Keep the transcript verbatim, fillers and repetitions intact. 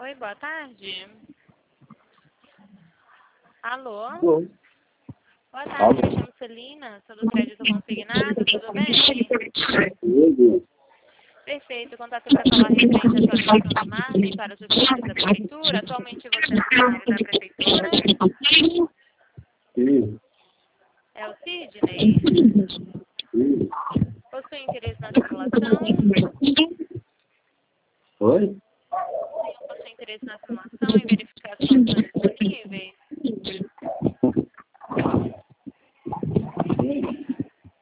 Oi, boa tarde. Alô? Oi. Boa tarde, me chamo Celina, sou do crédito consignado, tudo bem? Tudo. Perfeito, contato para falar referente à atualização do margem para os usuários da Prefeitura. Atualmente você é funcionário da Prefeitura? Sim. É o Sidney? Sim. Possui interesse na simulação? Oi? O senhor possui interesse na simulação e verificar as condições disponíveis?